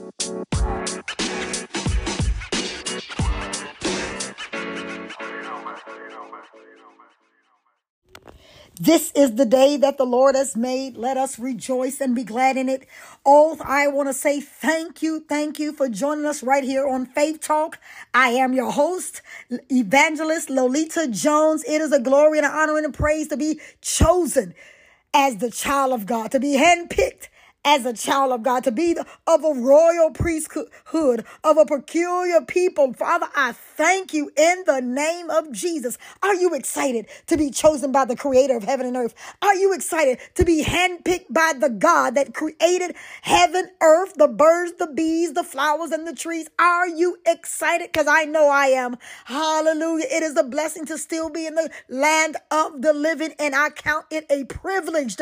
This is the day that the Lord has made. Let us rejoice and be glad in it. Oh, I want to say thank you for joining us right here on Faith Talk. I am your host, Evangelist Lolita Jones. It is a glory and an honor and a praise to be chosen as the child of God, to be handpicked as a child of God, to be of a royal priesthood, of a peculiar people. Father, I thank you in the name of Jesus. Are you excited to be chosen by the creator of heaven and earth? Are you excited to be handpicked by the God that created heaven, earth, the birds, the bees, the flowers, and the trees? Are you excited? Because I know I am. Hallelujah. It is a blessing to still be in the land of the living, and I count it a privilege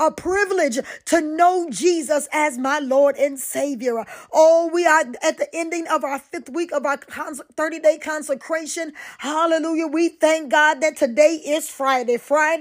to know Jesus as my Lord and Savior. Oh, we are at the ending of our 5th week of our 30-day consecration. Hallelujah. We thank God that today is Friday.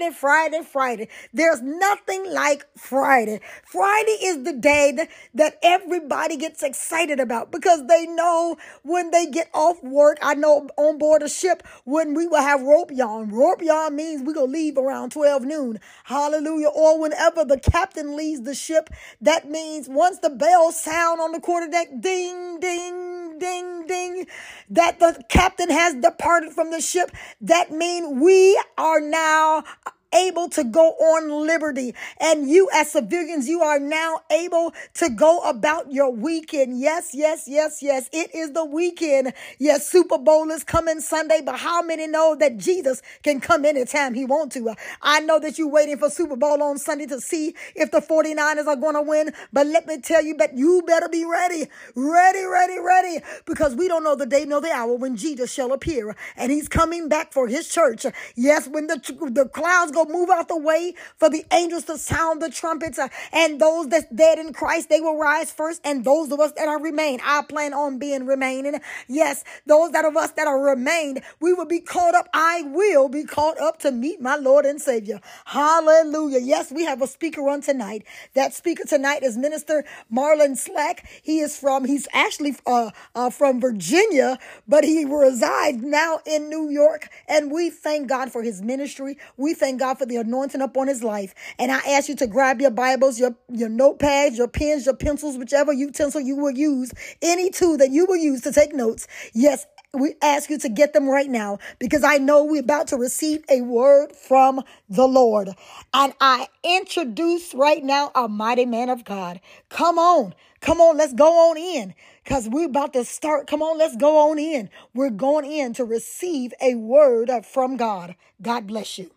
There's nothing like Friday. Friday is the day that everybody gets excited about, because they know when they get off work. I know on board a ship when we will have rope yarn. Rope yarn means we're going to leave around 12 noon. Hallelujah. Or whenever the captain leaves the ship, that means once the bells sound on the quarterdeck, ding, ding, ding, ding, that the captain has departed from the ship. That means we are now able to go on liberty. And you as civilians, you are now able to go about your weekend. Yes. It is the weekend. Yes, Super Bowl is coming Sunday, but how many know that Jesus can come anytime he wants to? I know that you're waiting for Super Bowl on Sunday to see if the 49ers are going to win, but let me tell you that you better be ready, because we don't know the day nor the hour when Jesus shall appear, and he's coming back for his church. Yes, when the clouds go move out the way for the angels to sound the trumpets, and those that's dead in Christ, they will rise first, and those of us that are remained, I plan on being remaining. Yes, those of us that are remained, we will be caught up. I will be caught up to meet my Lord and Savior. Hallelujah. Yes, we have a speaker on tonight. That speaker tonight is Minister Marlon Slack. He's actually from Virginia, but he resides now in New York, and we thank God for his ministry. We thank God for the anointing upon his life. And I ask you to grab your Bibles, your notepads, your pens, your pencils, whichever utensil you will use, any tool that you will use to take notes. Yes, we ask you to get them right now, because I know we're about to receive a word from the Lord. And I introduce right now a mighty man of God. Come on, let's go on in, because we're about to start. Come on, let's go on in. We're going in to receive a word from God. God bless you.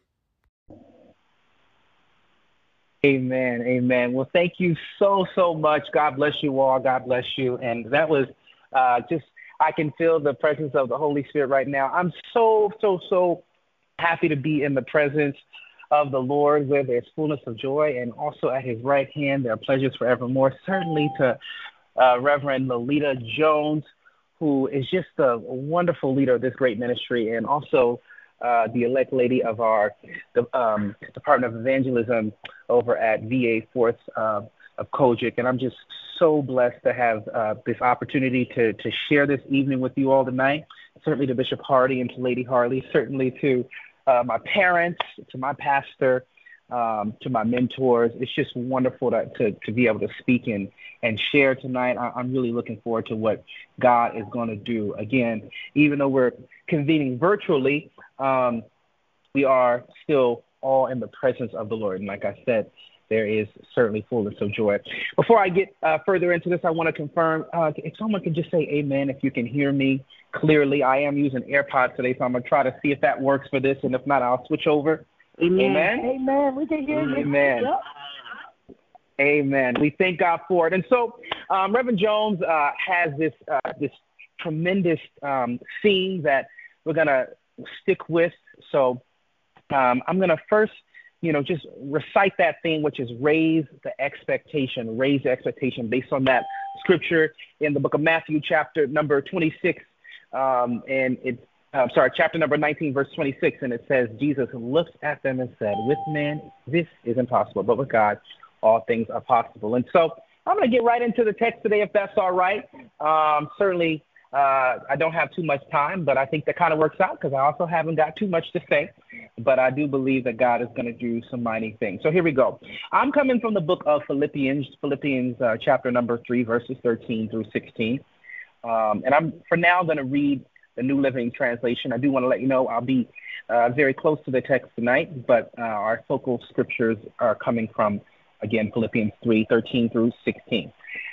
Amen. Well, thank you so much. God bless you all. God bless you. And that was I can feel the presence of the Holy Spirit right now. I'm so happy to be in the presence of the Lord, where there's fullness of joy, and also at his right hand there are pleasures forevermore. Certainly to Reverend Lolita Jones, who is just a wonderful leader of this great ministry, and also the elect lady of our Department of Evangelism over at VA Force of Kojic. And I'm just so blessed to have this opportunity to share this evening with you all tonight. Certainly to Bishop Hardy and to Lady Harley, certainly to my parents, to my pastor, to my mentors. It's just wonderful to be able to speak and share tonight. I'm really looking forward to what God is going to do. Again, even though we're convening virtually, we are still all in the presence of the Lord. And like I said, there is certainly fullness of joy. Before I get further into this, I want to confirm, if someone can just say amen if you can hear me clearly. I am using AirPods today, so I'm going to try to see if that works for this, and if not, I'll switch over. Amen? Amen. We can hear you. Amen. Yep. Amen. We thank God for it. And so Reverend Jones has this tremendous theme that we're going to stick with. So I'm going to first just recite that theme, which is raise the expectation based on that scripture in the book of Matthew, chapter number 26, chapter number 19, verse 26. And it says, Jesus looked at them and said, with man, this is impossible, but with God, all things are possible. And so I'm going to get right into the text today, if that's all right. Certainly, I don't have too much time, but I think that kind of works out because I also haven't got too much to say. But I do believe that God is going to do some mighty things. So here we go. I'm coming from the book of Philippians chapter number 3, verses 13 through 16. And I'm, for now, going to read the New Living Translation. I do want to let you know I'll be very close to the text tonight, but our focal scriptures are coming from, again, Philippians 3, 13 through 16.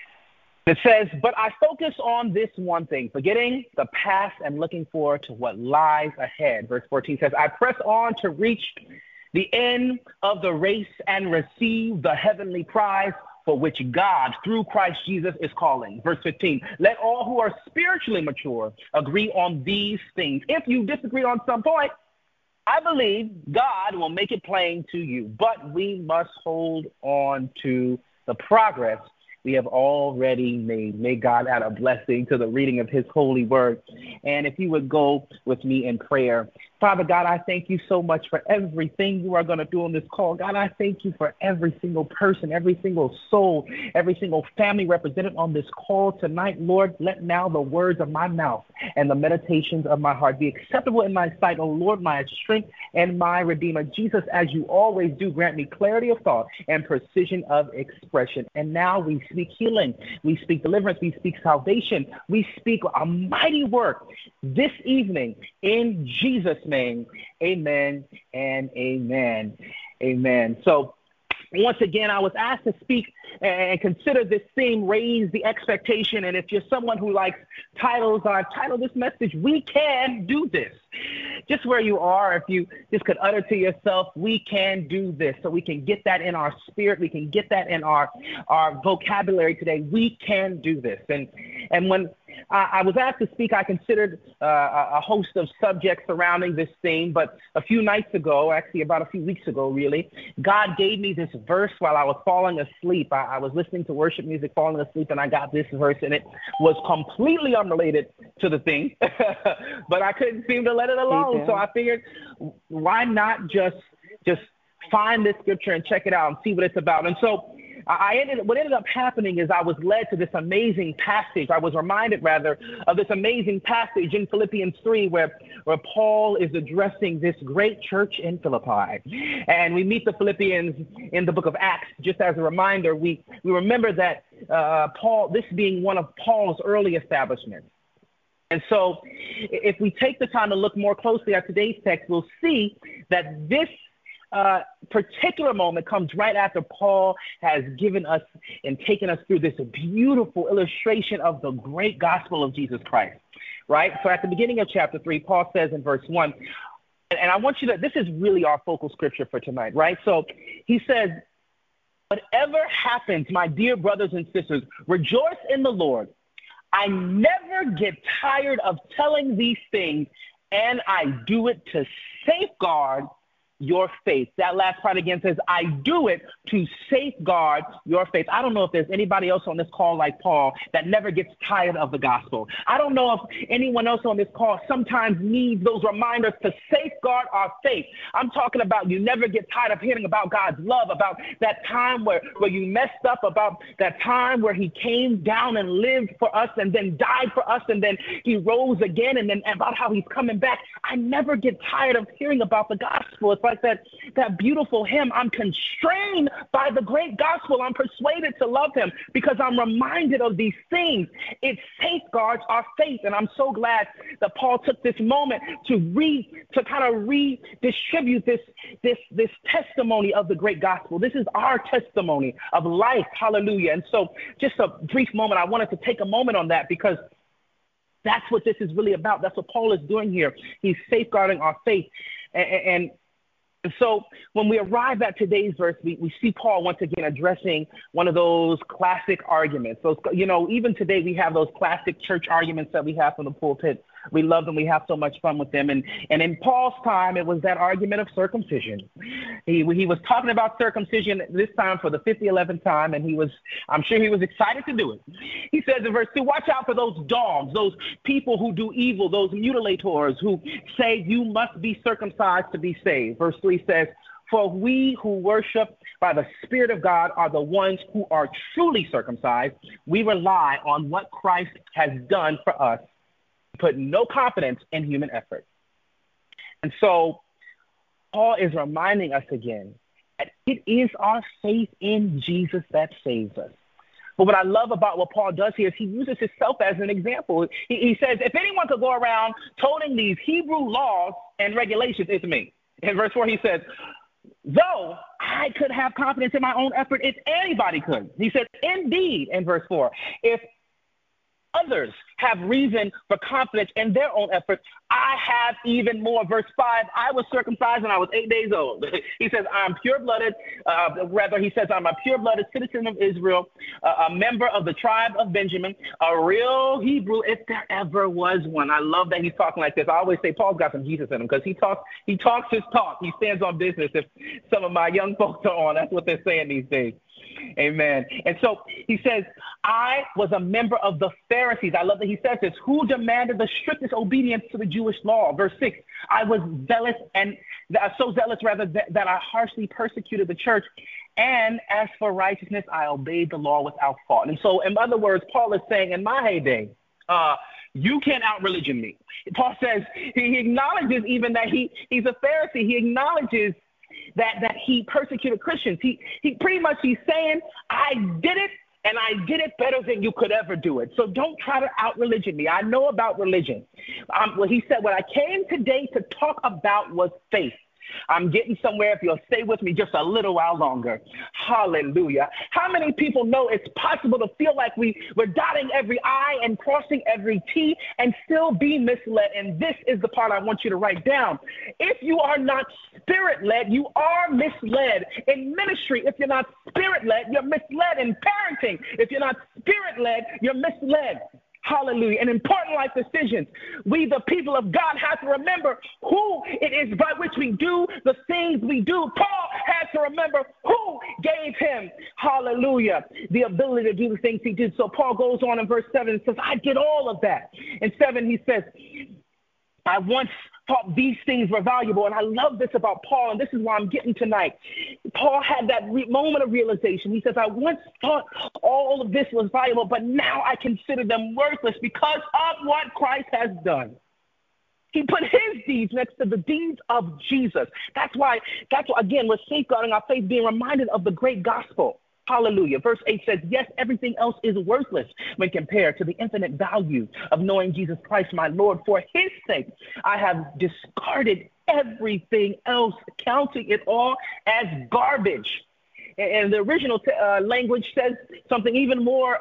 It says, "But I focus on this one thing, forgetting the past and looking forward to what lies ahead." Verse 14 says, "I press on to reach the end of the race and receive the heavenly prize for which God, through Christ Jesus, is calling." Verse 15, "Let all who are spiritually mature agree on these things. If you disagree on some point, I believe God will make it plain to you. But we must hold on to the progress we have already made." May God add a blessing to the reading of his holy word. And if you would go with me in prayer. Father God, I thank you so much for everything you are going to do on this call. God, I thank you for every single person, every single soul, every single family represented on this call tonight. Lord, let now the words of my mouth and the meditations of my heart be acceptable in my sight. Oh Lord, my strength and my redeemer. Jesus, as you always do, grant me clarity of thought and precision of expression. And now we speak healing. We speak deliverance. We speak salvation. We speak a mighty work this evening in Jesus' name. Amen and amen. Amen. So once again, I was asked to speak and consider this theme, raise the expectation. And if you're someone who likes titles, I've titled this message, "We Can Do This." Just where you are, if you just could utter to yourself, "We can do this," so we can get that in our spirit. We can get that in our vocabulary today. We can do this. And when I was asked to speak, I considered a host of subjects surrounding this theme. But a few nights ago, actually about a few weeks ago, really, God gave me this verse while I was falling asleep. I was listening to worship music, falling asleep, and I got this verse, and it was completely unrelated to the thing. But I couldn't seem to let it alone. So I figured, why not just find this scripture and check it out and see what it's about. And so what ended up happening is I was led to this amazing passage. I was reminded, rather, of this amazing passage in Philippians 3 where Paul is addressing this great church in Philippi. And we meet the Philippians in the book of Acts. Just as a reminder, we remember that Paul, this being one of Paul's early establishments. And so if we take the time to look more closely at today's text, we'll see that this particular moment comes right after Paul has given us and taken us through this beautiful illustration of the great gospel of Jesus Christ, right? So at the beginning of chapter 3, Paul says in verse 1, and I want you to, this is really our focal scripture for tonight, right? So he says, "Whatever happens, my dear brothers and sisters, rejoice in the Lord. I never get tired of telling these things, and I do it to safeguard your faith." That last part again says, "I do it to safeguard your faith." I don't know if there's anybody else on this call like Paul that never gets tired of the gospel. I don't know if anyone else on this call sometimes needs those reminders to safeguard our faith. I'm talking about you never get tired of hearing about God's love, about that time where you messed up, about that time where he came down and lived for us and then died for us and then he rose again, and then about how he's coming back. I never get tired of hearing about the gospel. It's like that beautiful hymn, "I'm constrained by the great gospel. I'm persuaded to love him because I'm reminded of these things." It safeguards our faith. And I'm so glad that Paul took this moment to kind of redistribute this testimony of the great gospel. This is our testimony of life. Hallelujah. And so just a brief moment, I wanted to take a moment on that because that's what this is really about. That's what Paul is doing here. He's safeguarding our faith. And so when we arrive at today's verse, we see Paul once again addressing one of those classic arguments. Those, even today we have those classic church arguments that we have from the pulpit. We love them. We have so much fun with them. And in Paul's time, it was that argument of circumcision. He was talking about circumcision this time for the 11th time, and I'm sure he was excited to do it. He says in verse 2, "Watch out for those dogs, those people who do evil, those mutilators who say you must be circumcised to be saved." Verse 3 says, "For we who worship by the Spirit of God are the ones who are truly circumcised. We rely on what Christ has done for us, put no confidence in human effort. And so Paul is reminding us again that it is our faith in Jesus that saves us. But what I love about what Paul does here is he uses himself as an example. He says, if anyone could go around toting these Hebrew laws and regulations, it's me. In verse 4, he says, though I could have confidence in my own effort, if anybody could. He says, indeed, in verse 4, if others have reason for confidence in their own efforts, I have even more. Verse 5, I was circumcised when I was 8 days old. He says, I'm pure-blooded. He says, I'm a pure-blooded citizen of Israel, a member of the tribe of Benjamin, a real Hebrew, if there ever was one. I love that he's talking like this. I always say Paul's got some Jesus in him because he talks his talk. He stands on business. If some of my young folks are on, that's what they're saying these days. Amen. And so he says, I was a member of the Pharisees. I love that he says this, who demanded the strictest obedience to the Jewish law. Verse 6, I was zealous and so zealous rather that I harshly persecuted the church. And as for righteousness, I obeyed the law without fault. And so, in other words, Paul is saying, in my heyday, you can't out-religion me. Paul says he acknowledges even that he's a Pharisee. He acknowledges that he persecuted Christians. He pretty much he's saying, I did it, and I did it better than you could ever do it. So don't try to out-religion me. I know about religion. He said, what I came today to talk about was faith. I'm getting somewhere if you'll stay with me just a little while longer. Hallelujah. How many people know it's possible to feel like we're dotting every I and crossing every T and still be misled? And this is the part I want you to write down. If you are not spirit-led, you are misled. In ministry, if you're not spirit-led, you're misled. In parenting, if you're not spirit-led, you're misled. Hallelujah. And important life decisions. We, the people of God, have to remember who it is by which we do the things we do. Paul had to remember who gave him, hallelujah, the ability to do the things he did. So Paul goes on in verse 7 and says, I did all of that. In 7, he says, I once thought these things were valuable. And I love this about Paul, and this is why I'm getting tonight. Paul had that moment of realization. He says, I once thought all of this was valuable, but now I consider them worthless because of what Christ has done. He put his deeds next to the deeds of Jesus. That's why, again, we're safeguarding our faith, being reminded of the great gospel. Hallelujah. Verse 8 says, yes, everything else is worthless when compared to the infinite value of knowing Jesus Christ, my Lord. For his sake, I have discarded everything else, counting it all as garbage. And the original language says something even more,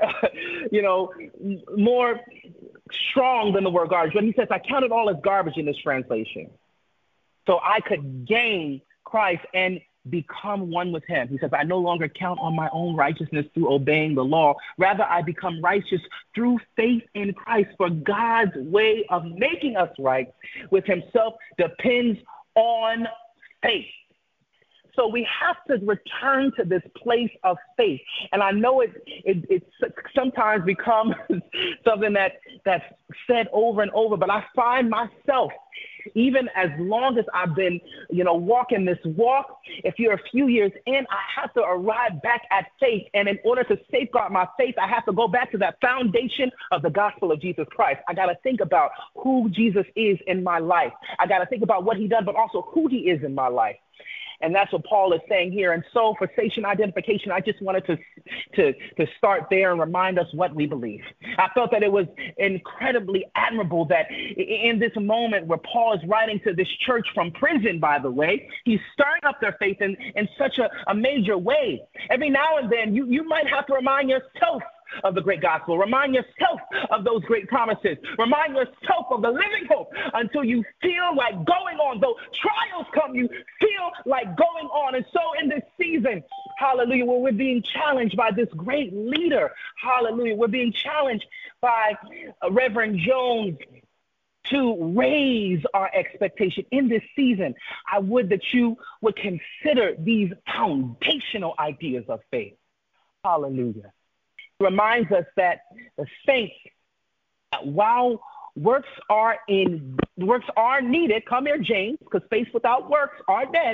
more strong than the word garbage. But he says, I count it all as garbage in this translation, so I could gain Christ and become one with him. He says, I no longer count on my own righteousness through obeying the law. Rather, I become righteous through faith in Christ. For God's way of making us right with himself depends on faith. So we have to return to this place of faith. And I know it sometimes becomes something that's said over and over, but I find myself, even as long as I've been, walking this walk, if you're a few years in, I have to arrive back at faith. And in order to safeguard my faith, I have to go back to that foundation of the gospel of Jesus Christ. I got to think about who Jesus is in my life. I got to think about what he done, but also who he is in my life. And that's what Paul is saying here. And so for station identification, I just wanted to start there and remind us what we believe. I felt that it was incredibly admirable that in this moment where Paul is writing to this church from prison, by the way, he's stirring up their faith in such a major way. Every now and then you might have to remind yourself of the great gospel. Remind yourself of those great promises. Remind yourself of the living hope until you feel like going on. Though trials come, you feel like going on. And so in this season, hallelujah, where we're being challenged by this great leader, hallelujah, we're being challenged by Reverend Jones to raise our expectation in this season. I would that you would consider these foundational ideas of faith. Hallelujah. Reminds us that the saints, while works are needed, come here, James, because faith without works are dead.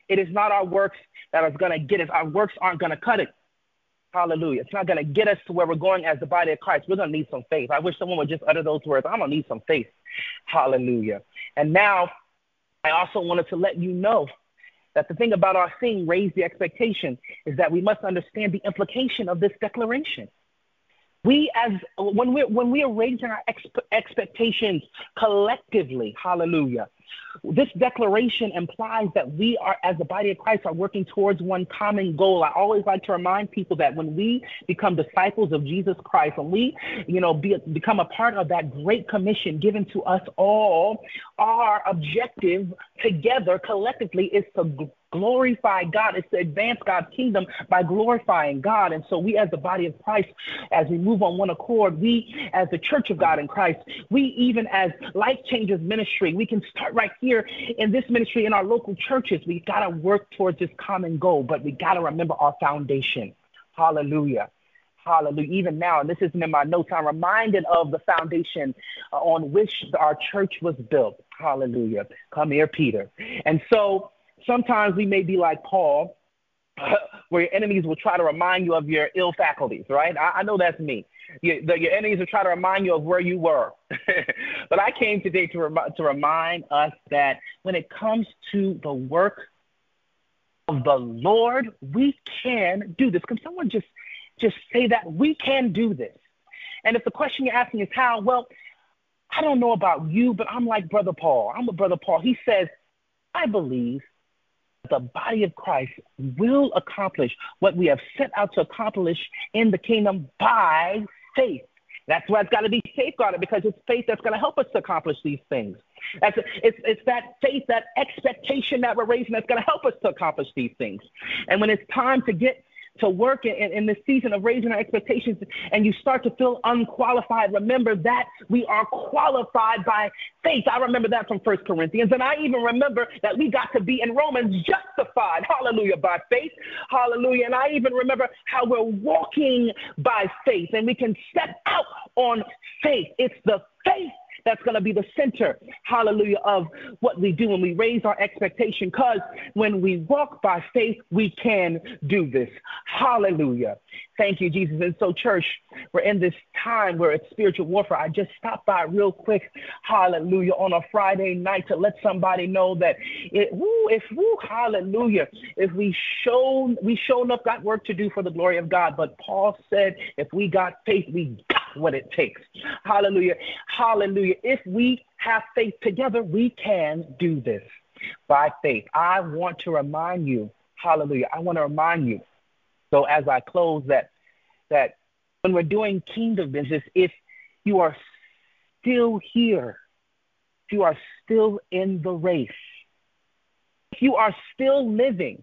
It is not our works that is going to get us. Our works aren't going to cut it. Hallelujah. It's not going to get us to where we're going as the body of Christ. We're going to need some faith. I wish someone would just utter those words. I'm going to need some faith. Hallelujah. And now I also wanted to let you know that the thing about our thing, raise the expectation, is that we must understand the implication of this declaration. When we are raising our expectations collectively, hallelujah, this declaration implies that we are, as the body of Christ, are working towards one common goal. I always like to remind people that when we become disciples of Jesus Christ, when we, become a part of that great commission given to us all, our objective together collectively is to glorify God. It's to advance God's kingdom by glorifying God. And so we, as the body of Christ, as we move on one accord, we, as the church of God in Christ, we, even as Life Changers Ministry, we can start right here in this ministry in our local churches. We got to work towards this common goal, but we got to remember our foundation. Hallelujah. Hallelujah. Even now, and this isn't in my notes, I'm reminded of the foundation on which our church was built. Hallelujah. Come here, Peter. And so sometimes we may be like Paul, where your enemies will try to remind you of your ill faculties, right? I know that's me. Your enemies will try to remind you of where you were. But I came today to remind us that when it comes to the work of the Lord, we can do this. Can someone just say that? We can do this. And if the question you're asking is how, well, I don't know about you, but I'm like Brother Paul. I'm a Brother Paul. He says, I believe the body of Christ will accomplish what we have set out to accomplish in the kingdom by faith. That's why it's got to be safeguarded, because it's faith that's going to help us to accomplish these things. It's that faith, that expectation that we're raising that's going to help us to accomplish these things. And when it's time to get to work in this season of raising our expectations and you start to feel unqualified, remember that we are qualified by faith. I remember that from 1 Corinthians. And I even remember that we got to be in Romans justified, hallelujah, by faith, hallelujah. And I even remember how we're walking by faith and we can step out on faith. It's the faith that's going to be the center, hallelujah, of what we do when we raise our expectation, because when we walk by faith, we can do this. Hallelujah. Thank you, Jesus. And so, church, we're in this time where it's spiritual warfare. I just stopped by real quick, hallelujah, on a Friday night to let somebody know that, hallelujah, if we shown enough got work to do for the glory of God. But Paul said, if we got faith, we got what it takes. Hallelujah. Hallelujah. If we have faith together, we can do this by faith. I want to remind you, hallelujah, I want to remind you, so as I close, that when we're doing kingdom business, if you are still here, if you are still in the race, if you are still living,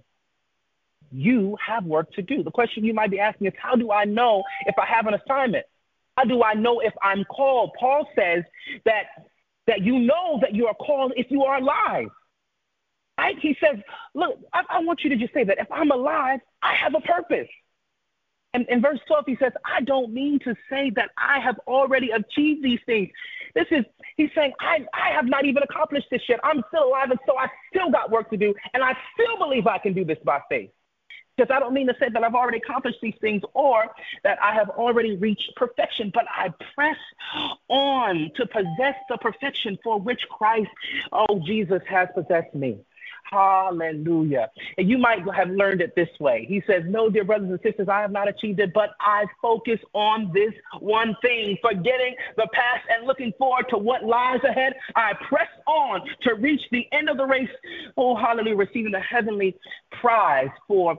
you have work to do. The question you might be asking is, how do I know if I have an assignment? How do I know if I'm called? Paul says that you know that you are called if you are alive. Right? He says, look, I want you to just say that if I'm alive, I have a purpose. And in verse 12, he says, I don't mean to say that I have already achieved these things. He's saying, I have not even accomplished this yet. I'm still alive, and so I still got work to do, and I still believe I can do this by faith. Because I don't mean to say that I've already accomplished these things or that I have already reached perfection, but I press on to possess the perfection for which Christ, Jesus, has possessed me. Hallelujah. And you might have learned it this way. He says, no, dear brothers and sisters, I have not achieved it, but I focus on this one thing, forgetting the past and looking forward to what lies ahead. I press on to reach the end of the race. Oh, hallelujah, receiving the heavenly prize for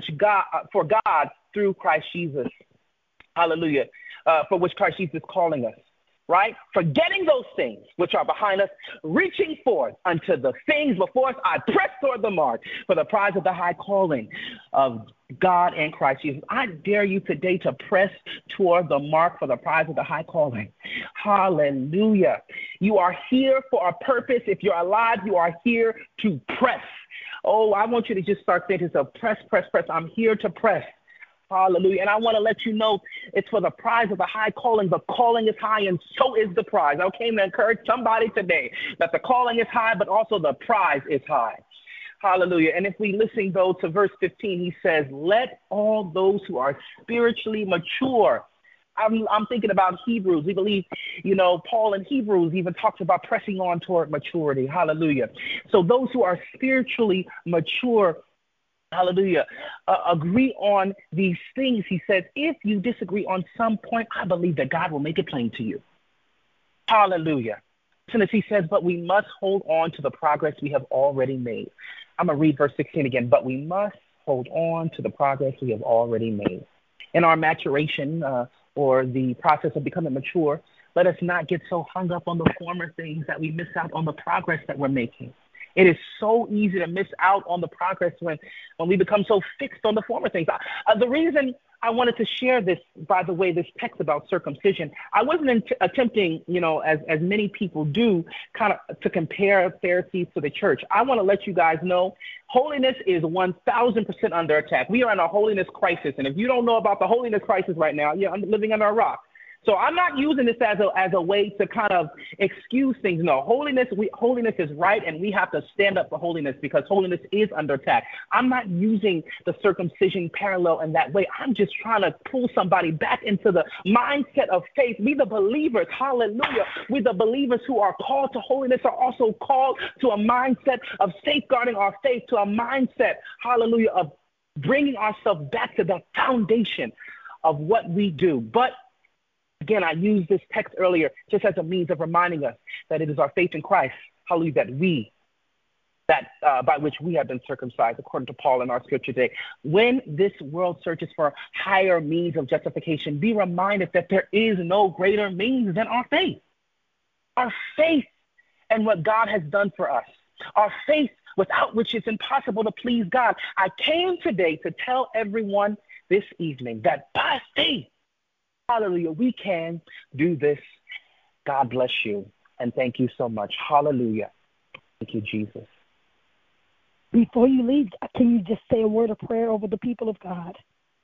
God through Christ Jesus. Hallelujah. For which Christ Jesus is calling us. Right? Forgetting those things which are behind us, reaching forth unto the things before us, I press toward the mark for the prize of the high calling of God and Christ Jesus. I dare you today to press toward the mark for the prize of the high calling. Hallelujah. You are here for a purpose. If you're alive, you are here to press. Oh, I want you to just start thinking, so press, press, press. I'm here to press. Hallelujah. And I want to let you know it's for the prize of the high calling. The calling is high and so is the prize. I came to encourage somebody today that the calling is high, but also the prize is high. Hallelujah. And if we listen, though, to verse 15, he says, let all those who are spiritually mature. I'm thinking about Hebrews. We believe, Paul in Hebrews even talks about pressing on toward maturity. Hallelujah. So those who are spiritually mature, hallelujah, agree on these things. He says, if you disagree on some point, I believe that God will make it plain to you. Hallelujah. And as he says, but we must hold on to the progress we have already made. I'm going to read verse 16 again. But we must hold on to the progress we have already made. In our maturation or the process of becoming mature, let us not get so hung up on the former things that we miss out on the progress that we're making. It is so easy to miss out on the progress when we become so fixed on the former things. The reason I wanted to share this, by the way, this text about circumcision, I wasn't attempting, as many people do, kind of to compare Pharisees to the church. I want to let you guys know holiness is 1,000% under attack. We are in a holiness crisis. And if you don't know about the holiness crisis right now, you're living under a rock. So I'm not using this as a way to kind of excuse things. No, holiness is right, and we have to stand up for holiness because holiness is under attack. I'm not using the circumcision parallel in that way. I'm just trying to pull somebody back into the mindset of faith. We the believers, hallelujah, we the believers who are called to holiness are also called to a mindset of safeguarding our faith, to a mindset, hallelujah, of bringing ourselves back to the foundation of what we do. But again, I used this text earlier just as a means of reminding us that it is our faith in Christ, hallelujah, that by which we have been circumcised, according to Paul in our scripture today. When this world searches for higher means of justification, be reminded that there is no greater means than our faith. Our faith and what God has done for us. Our faith without which it's impossible to please God. I came today to tell everyone this evening that by faith, hallelujah, we can do this. God bless you. And thank you so much. Hallelujah. Thank you, Jesus. Before you leave, can you just say a word of prayer over the people of God?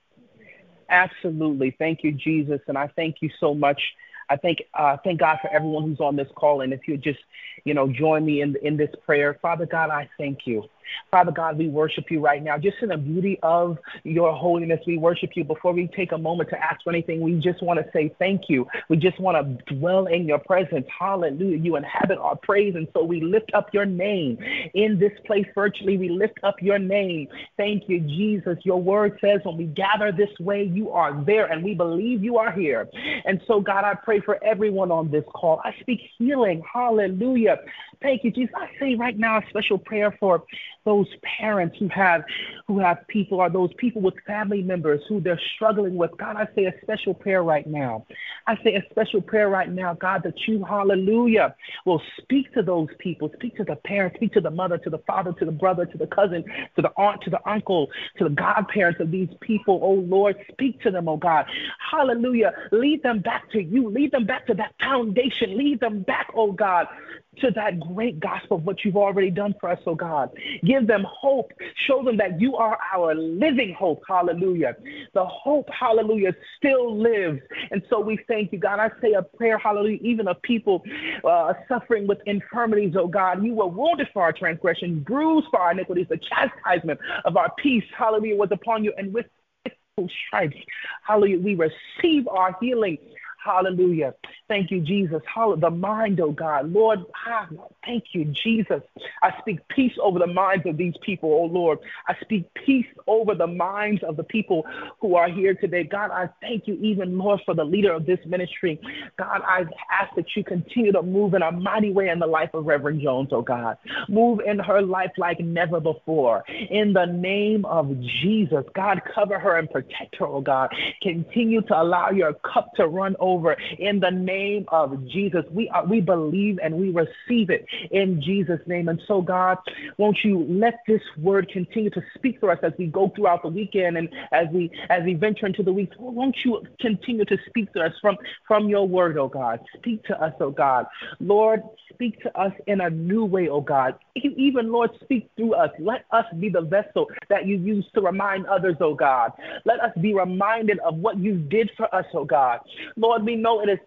Absolutely. Thank you, Jesus. And I thank you so much. I thank God for everyone who's on this call. And if you just, join me in this prayer. Father God, I thank you. Father God, we worship you right now. Just in the beauty of your holiness, we worship you. Before we take a moment to ask for anything, we just want to say thank you. We just want to dwell in your presence. Hallelujah. You inhabit our praise. And so we lift up your name in this place virtually. We lift up your name. Thank you, Jesus. Your word says when we gather this way, you are there, and we believe you are here. And so, God, I pray for everyone on this call. I speak healing. Hallelujah. Thank you, Jesus. I say right now a special prayer for those parents who have people, or those people with family members who they're struggling with. God, I say a special prayer right now. I say a special prayer right now, God, that you, hallelujah, will speak to those people, speak to the parents, speak to the mother, to the father, to the brother, to the cousin, to the aunt, to the uncle, to the godparents of these people. Oh, Lord, speak to them, oh God. Hallelujah. Lead them back to you. Lead them back to that foundation. Lead them back, oh God, to that great gospel of what you've already done for us, oh God. Give them hope. Show them that you are our living hope. Hallelujah. The hope, hallelujah, still lives. And so we thank you, God. I say a prayer, hallelujah, even of people suffering with infirmities, oh God. You were wounded for our transgression, bruised for our iniquities. The chastisement of our peace, hallelujah, was upon you. And with stripes, hallelujah, we receive our healing. Hallelujah. Thank you, Jesus. The mind, oh God. Lord, thank you, Jesus. I speak peace over the minds of these people, oh Lord. I speak peace over the minds of the people who are here today. God, I thank you even more for the leader of this ministry. God, I ask that you continue to move in a mighty way in the life of Reverend Jones, oh God. Move in her life like never before. In the name of Jesus, God, cover her and protect her, oh God. Continue to allow your cup to run over. In the name of Jesus, we believe and we receive it in Jesus' name. And so, God, won't you let this word continue to speak to us as we go throughout the weekend and as we venture into the week. Won't you continue to speak to us from your word, oh God? Speak to us, oh God. Lord, speak to us in a new way, oh God. Even, Lord, speak through us. Let us be the vessel that you use to remind others, oh God. Let us be reminded of what you did for us, oh God. Lord, we know it is by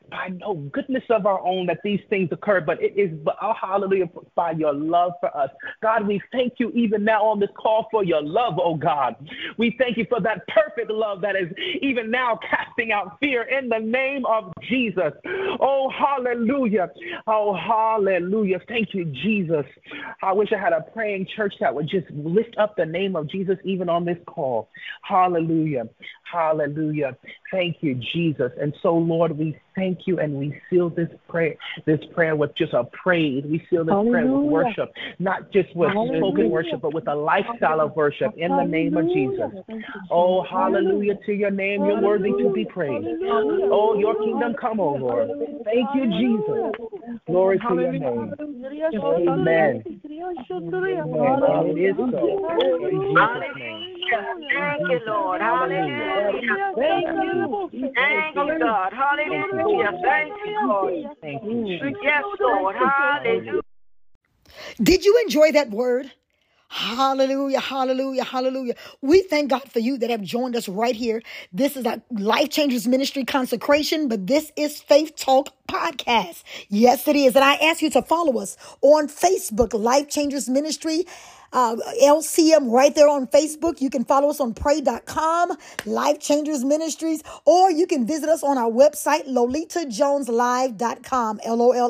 no goodness of our own that these things occurred, but it is, oh, hallelujah, by your love for us. God, we thank you even now on this call for your love, oh God. We thank you for that perfect love that is even now casting out fear in the name of Jesus. Oh, hallelujah. Oh, hallelujah. Thank you, Jesus. I wish I had a praying church that would just lift up the name of Jesus even on this call. Hallelujah. Hallelujah. Thank you, Jesus. And so, Lord, we thank you, and we seal this prayer with just a praise. We seal this prayer with worship, not just with spoken worship, but with a lifestyle of worship in the name of Jesus. Oh, hallelujah to your name. You're worthy to be praised. Oh, your kingdom come, oh Lord. Thank you, Jesus. Glory to your name. Amen. Amen. It is so. In Jesus' name. Thank you, Lord. Hallelujah. Thank you. Thank you, God. Hallelujah. Thank you, Lord. Thank you. Yes, Lord. Hallelujah. Did you enjoy that word? Hallelujah, hallelujah, hallelujah. We thank God for you that have joined us right here. This is a Life Changers Ministry consecration, but this is Faith Talk Podcast. Yes, it is. And I ask you to follow us on Facebook, Life Changers Ministry. LCM right there on Facebook. You can follow us on pray.com, Life Changers Ministries, or you can visit us on our website, lolitajoneslive.com,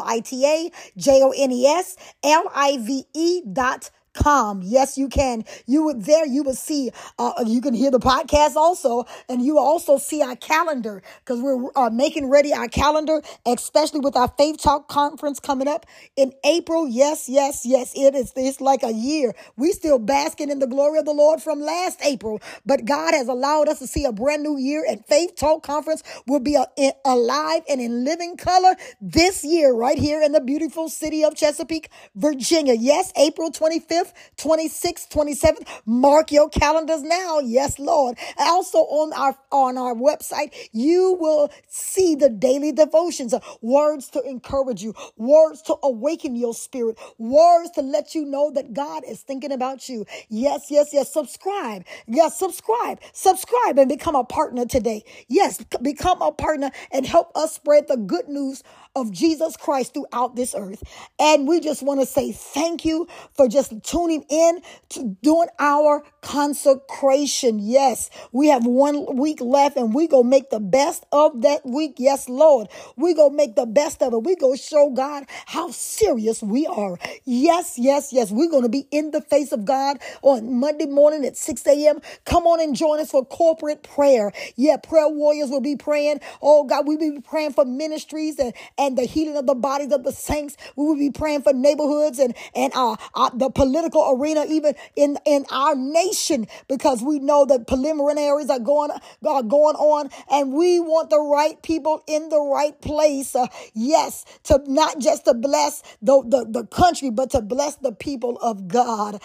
LOLITAJONESLIVE.com. Yes, you can. You would see, you can hear the podcast also, and you will also see our calendar, because we're making ready our calendar, especially with our Faith Talk conference coming up in April. Yes. It's like a year. We still basking in the glory of the Lord from last April, but God has allowed us to see a brand new year, and Faith Talk conference will be alive and in living color this year, right here in the beautiful city of Chesapeake, Virginia. Yes, April 25th. 26th, 27th. Mark your calendars now. Yes, Lord. Also on our website, you will see the daily devotions, words to encourage you, words to awaken your spirit, words to let you know that God is thinking about you. Yes. Subscribe. Yes, subscribe and become a partner today. Yes, become a partner and help us spread the good news of Jesus Christ throughout this earth. And we just want to say thank you for just tuning in to doing our consecration. Yes, we have 1 week left, and we go make the best of that week. Yes, Lord, we go make the best of it. We go show God how serious we are. Yes. We're going to be in the face of God on Monday morning at 6 a.m. Come on and join us for corporate prayer. Yeah, prayer warriors will be praying. Oh God, we will be praying for ministries and the healing of the bodies of the saints. We will be praying for neighborhoods and the political arena, even in our nation, because we know that preliminaries are going on, and we want the right people in the right place. Yes, to not just to bless the country, but to bless the people of God.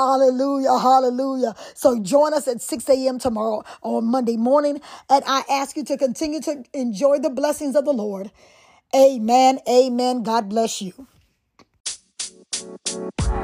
Hallelujah. So join us at 6 a.m. tomorrow on Monday morning, and I ask you to continue to enjoy the blessings of the Lord. Amen. God bless you.